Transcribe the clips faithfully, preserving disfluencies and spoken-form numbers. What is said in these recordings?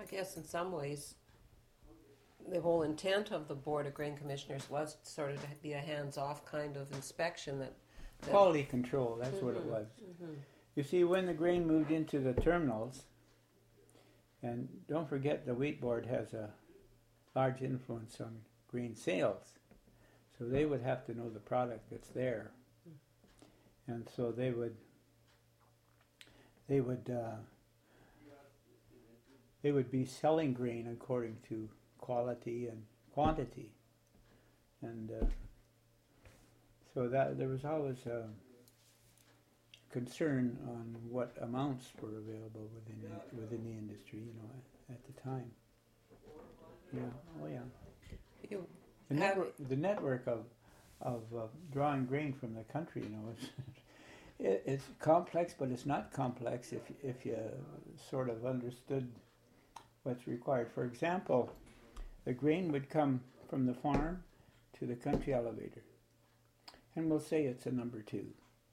guess in some ways, the whole intent of the Board of Grain Commissioners was sort of to be a hands-off kind of inspection that... that Quality control, that's mm-hmm. what it was. Mm-hmm. You see, when the grain moved into the terminals, and don't forget the Wheat Board has a large influence on grain sales, so they would have to know the product that's there. And so they would they would uh, they would be selling grain according to quality and quantity, and uh, so that there was always a concern on what amounts were available within the, within the industry, you know, at, at the time. Yeah, oh yeah. You the network, the network of of uh, drawing grain from the country, you know, is it, it's complex, but it's not complex if if you sort of understood what's required. For example, the grain would come from the farm to the country elevator, and we'll say it's a number two.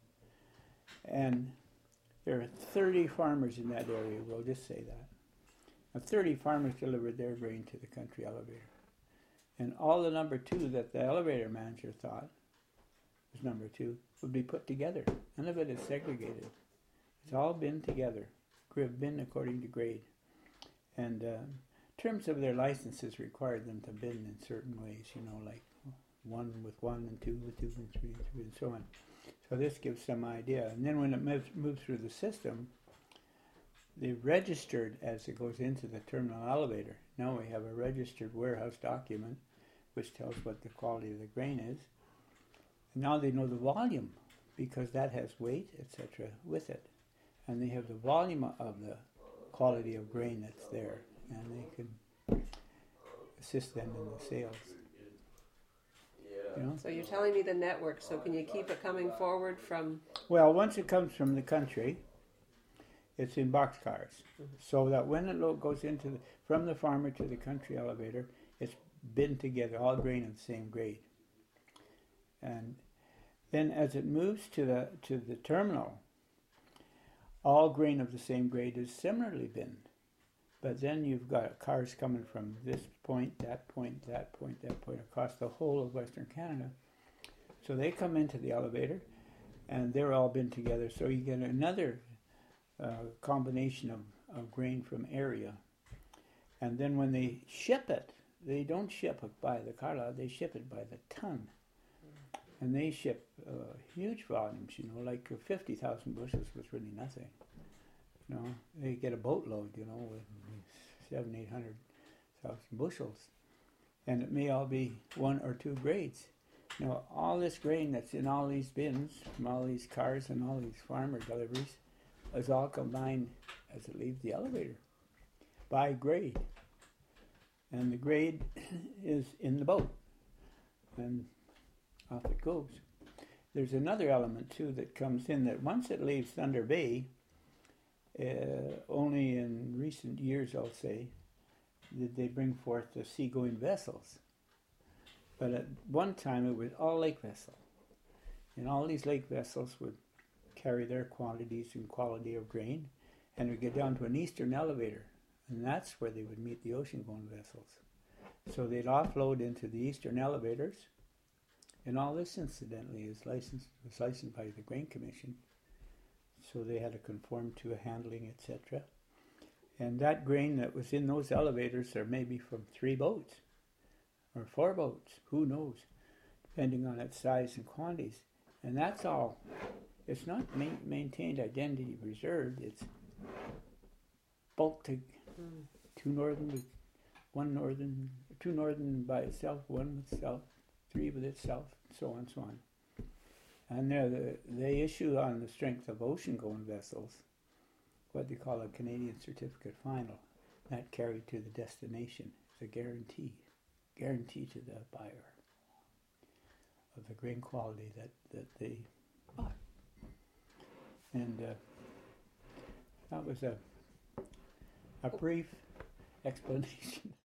And there are thirty farmers in that area, we'll just say that. Now, thirty farmers delivered their grain to the country elevator. And all the number two that the elevator manager thought was number two would be put together. None of it is segregated. It's all bin together, bin according to grade. And uh, in terms of their licenses required them to bin in certain ways, you know, like one with one and two with two and three and three and so on. So this gives some idea. And then when it moves, moves through the system, they're registered as it goes into the terminal elevator. Now we have a registered warehouse document which tells what the quality of the grain is. And now they know the volume because that has weight, et cetera with it. And they have the volume of the quality of grain that's there. And they can assist them in the sales. You know? So you're telling me the network, so can you keep it coming forward from... Well, once it comes from the country, it's in boxcars. Mm-hmm. So that when it goes into the, from the farmer to the country elevator, it's bin together, all grain of the same grade. And then as it moves to the to the terminal, all grain of the same grade is similarly binned. But then you've got cars coming from this point, that point, that point, that point, across the whole of Western Canada. So they come into the elevator, and they're all bin together. So you get another uh, combination of, of grain from area. And then when they ship it, they don't ship it by the carload, they ship it by the ton. And they ship uh, huge volumes, you know, like fifty thousand bushels was really nothing. You know, they get a boatload, you know, with seven, eight hundred thousand bushels, and it may all be one or two grades. You know, all this grain that's in all these bins from all these cars and all these farmer deliveries is all combined as it leaves the elevator by grade, and the grade is in the boat, and off it goes. There's another element too that comes in that once it leaves Thunder Bay. Uh, only in recent years, I'll say, did they bring forth the seagoing vessels. But at one time, it was all lake vessel. And all these lake vessels would carry their quantities and quality of grain, and would get down to an eastern elevator. And that's where they would meet the ocean-going vessels. So they'd offload into the eastern elevators. And all this, incidentally, is licensed, was licensed by the Grain Commission. So they had to conform to a handling, et cetera. And that grain that was in those elevators are maybe from three boats or four boats, who knows, depending on its size and quantities. And that's all. It's not ma- maintained identity reserved. It's bulk to mm. two northern with one northern, two northern by itself, one with itself, three with itself, so on and so on. And the, they issue on the strength of ocean-going vessels what they call a Canadian Certificate Final. That carried to the destination is a guarantee, guarantee to the buyer of the grain quality that, that they bought. And uh, that was a, a brief explanation.